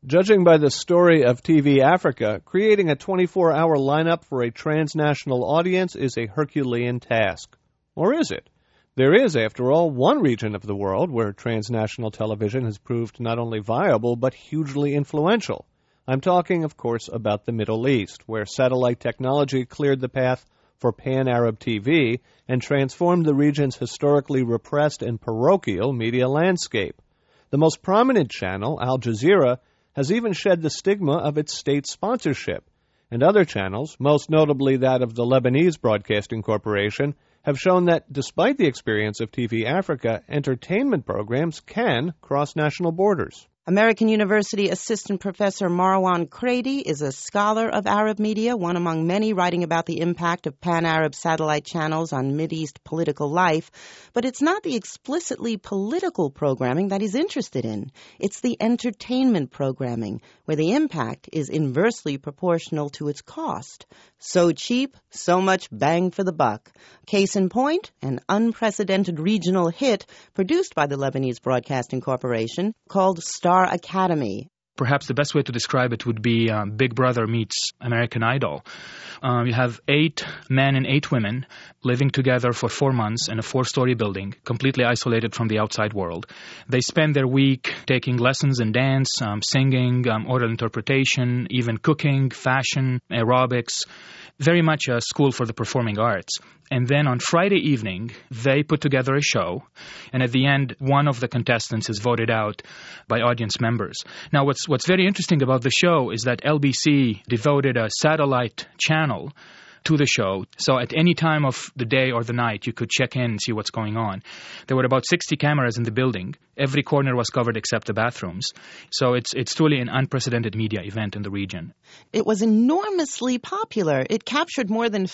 Judging by the story of TV Africa, creating a 24-hour lineup for a transnational audience is a Herculean task. Or is it? There is, after all, one region of the world where transnational television has proved not only viable but hugely influential. I'm talking, of course, about the Middle East, where satellite technology cleared the path for pan-Arab TV and transformed the region's historically repressed and parochial media landscape. The most prominent channel, Al Jazeera, has even shed the stigma of its state sponsorship, and other channels, most notably that of the Lebanese Broadcasting Corporation, have shown that despite the experience of TV Africa, entertainment programs can cross national borders. American University Assistant Professor Marwan Crady is a scholar of Arab media, one among many writing about the impact of pan-Arab satellite channels on Mideast political life. But it's not the explicitly political programming that he's interested in. It's the entertainment programming, where the impact is inversely proportional to its cost. So cheap, so much bang for the buck. Case in point, an unprecedented regional hit produced by the Lebanese Broadcasting Corporation called Star Academy. Perhaps the best way to describe it would be Big Brother meets American Idol. You have 8 men and 8 women living together for 4 months in a 4-story building, completely isolated from the outside world. They spend their week taking lessons in dance, singing, oral interpretation, even cooking, fashion, aerobics, very much a school for the performing arts. And then on Friday evening, they put together a show, and at the end, one of the contestants is voted out by audience members. Now, what's very interesting about the show is that LBC devoted a satellite channel to the show. So at any time of the day or the night, you could check in and see what's going on. There were about 60 cameras in the building. Every corner was covered except the bathrooms. So it's truly an unprecedented media event in the region. It was enormously popular. It captured more than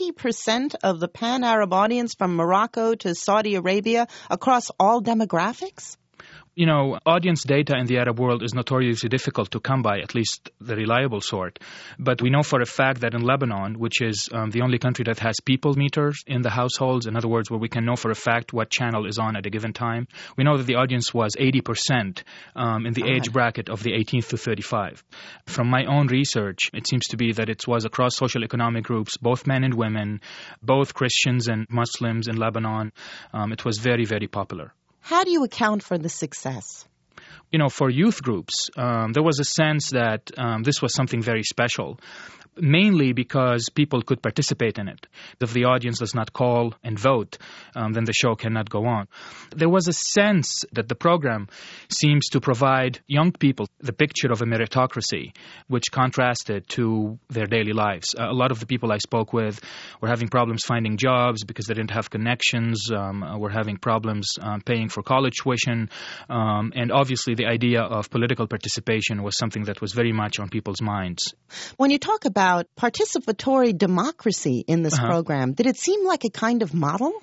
50% of the pan-Arab audience from Morocco to Saudi Arabia across all demographics. You know, audience data in the Arab world is notoriously difficult to come by, at least the reliable sort. But we know for a fact that in Lebanon, which is the only country that has people meters in the households, in other words, where we can know for a fact what channel is on at a given time, we know that the audience was 80% in the age bracket of the 18th to 35. From my own research, it seems to be that it was across social economic groups, both men and women, both Christians and Muslims in Lebanon. It was very, very popular. How do you account for the success? You know, for youth groups, there was a sense that this was something very special, mainly because people could participate in it. If the audience does not call and vote, then the show cannot go on. There was a sense that the program seems to provide young people the picture of a meritocracy, which contrasted to their daily lives. A lot of the people I spoke with were having problems finding jobs because they didn't have connections, were having problems paying for college tuition, and obviously the idea of political participation was something that was very much on people's minds. When you talk about participatory democracy in this program, did it seem like a kind of model?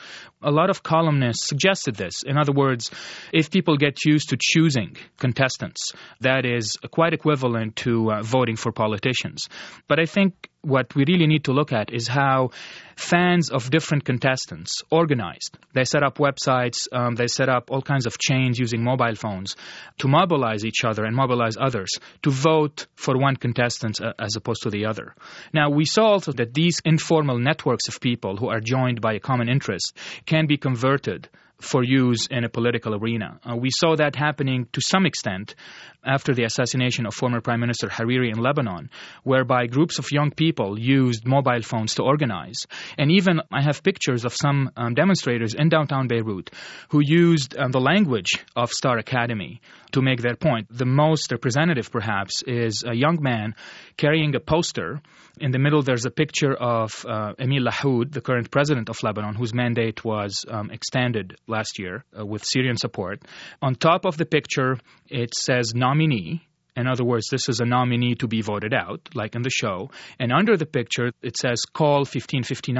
A lot of columnists suggested this. In other words, if people get used to choosing contestants, that is quite equivalent to voting for politicians. But I think what we really need to look at is how fans of different contestants organized. They set up websites, they set up all kinds of chains using mobile phones to mobilize each other and mobilize others to vote for one contestant as opposed to the other. Now, we saw also that these informal networks of people who are joined by a common interest can be converted for use in a political arena. We saw that happening to some extent after the assassination of former Prime Minister Hariri in Lebanon, whereby groups of young people used mobile phones to organize. And even I have pictures of some demonstrators in downtown Beirut who used the language of Star Academy to make their point. The most representative, perhaps, is a young man carrying a poster. In the middle, there's a picture of Emil Lahoud, the current president of Lebanon, whose mandate was extended last year with Syrian support. On top of the picture, it says nominee. In other words, this is a nominee to be voted out, like in the show. And under the picture, it says call 1559.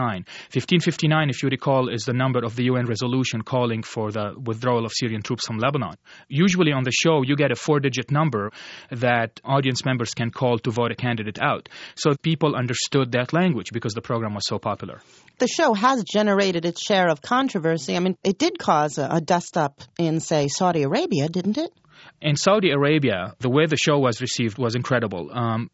1559, if you recall, is the number of the UN resolution calling for the withdrawal of Syrian troops from Lebanon. Usually on the show, you get a 4-digit number that audience members can call to vote a candidate out. So people understood that language because the program was so popular. The show has generated its share of controversy. I mean, it did cause a dust-up in, say, Saudi Arabia, didn't it? In Saudi Arabia, the way the show was received was incredible.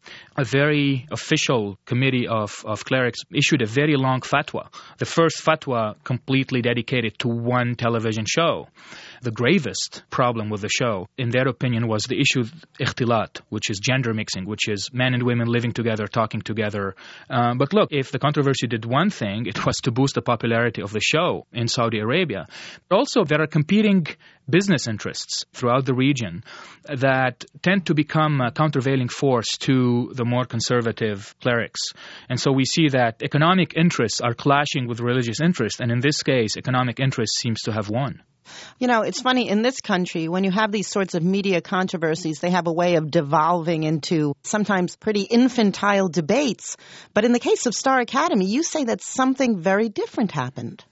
A very official committee of clerics issued a very long fatwa, the first fatwa completely dedicated to one television show. The gravest problem with the show, in their opinion, was the issue of ikhtilat, which is gender mixing, which is men and women living together, talking together. But look, if the controversy did one thing, it was to boost the popularity of the show in Saudi Arabia. Also, there are competing business interests throughout the region that tend to become a countervailing force to the more conservative clerics. And so we see that economic interests are clashing with religious interests, and in this case, economic interest seems to have won. You know, it's funny, in this country, when you have these sorts of media controversies, they have a way of devolving into sometimes pretty infantile debates. But in the case of Star Academy, you say that something very different happened.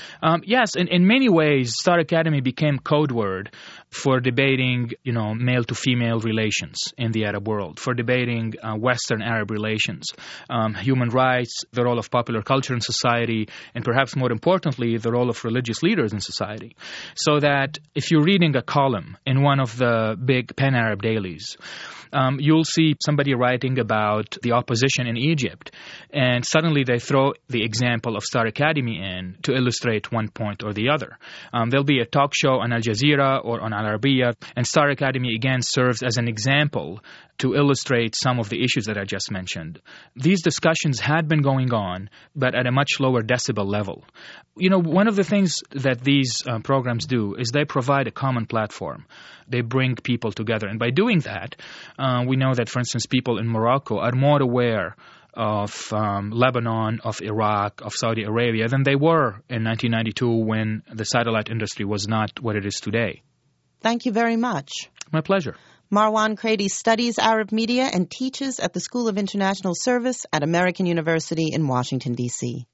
Yes, in many ways, Star Academy became code word for debating, male-to-female relations in the Arab world, for debating Western Arab relations, human rights, the role of popular culture in society, and perhaps more importantly, the role of religious leaders in society. So that if you're reading a column in one of the big pan-Arab dailies, you'll see somebody writing about the opposition in Egypt, and suddenly they throw the example of Star Academy in to illustrate one point or the other. There'll be a talk show on Al Jazeera or on Al Arabiya, and Star Academy again serves as an example to illustrate some of the issues that I just mentioned. These discussions had been going on, but at a much lower decibel level. One of the things that these programs do is they provide a common platform. They bring people together. And by doing that, we know that, for instance, people in Morocco are more aware of Lebanon, of Iraq, of Saudi Arabia than they were in 1992 when the satellite industry was not what it is today. Thank you very much. My pleasure. Marwan Crady studies Arab media and teaches at the School of International Service at American University in Washington, D.C.